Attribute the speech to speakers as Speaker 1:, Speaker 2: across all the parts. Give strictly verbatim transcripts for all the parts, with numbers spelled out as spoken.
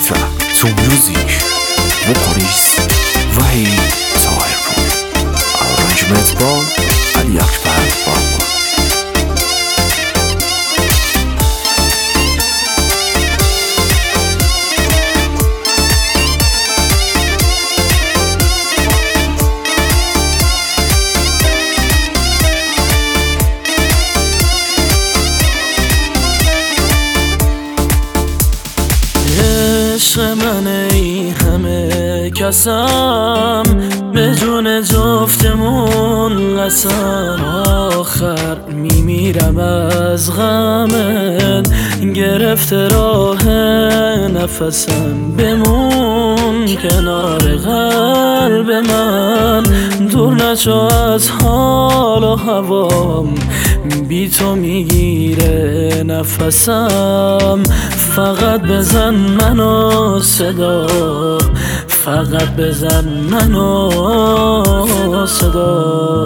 Speaker 1: track to music vocalist وحید طاهرپور، arrangement by علی اکبر بابا.
Speaker 2: عشق من ای همه کسم، به جون جفتمون قسم. آخر میمیرم از غمت، گرفته راه نفسم. بمون کنار قلب من، دور نشو از حال و هوام. بی تو میگیره نفسم. فقط بزن منو صدا، فقط بزن منو صدا.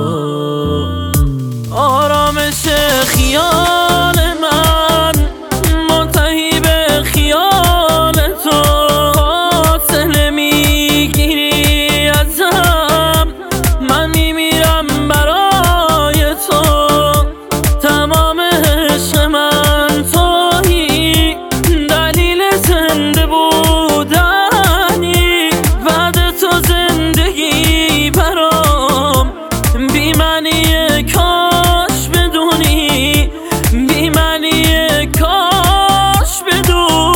Speaker 2: آرامش خیال من منتهی به خیال تو. فاصله میگیری ازم، من میمیرم برای تو. تمام عشق من تویی، دلیل زنده بودنی. بعد تو زندگی برام بی معنیه، کاش بدونی بی معنیه، کاش بدونی.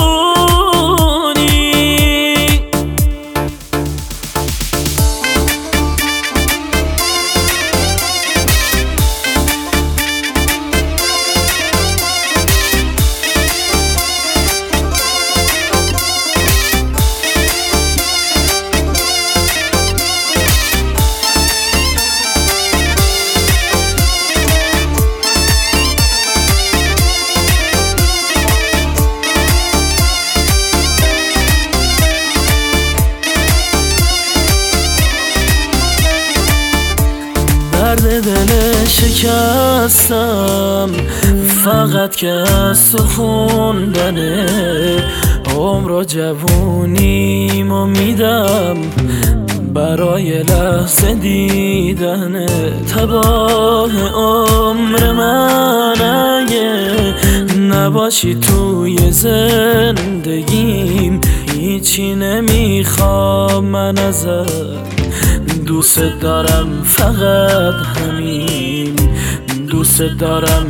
Speaker 2: درد دل شکستم، فقط که از تو خوندنه. عمر و جوونیمو میدم برای لحظه دیدنه. تباه عمر من اگه نباشی توی زندگیم. هیچی نمیخوام من ازت، دوست دارم فقط همین. دوست دارم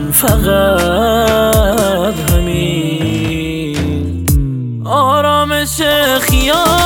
Speaker 2: فقط همین. آرامش خیال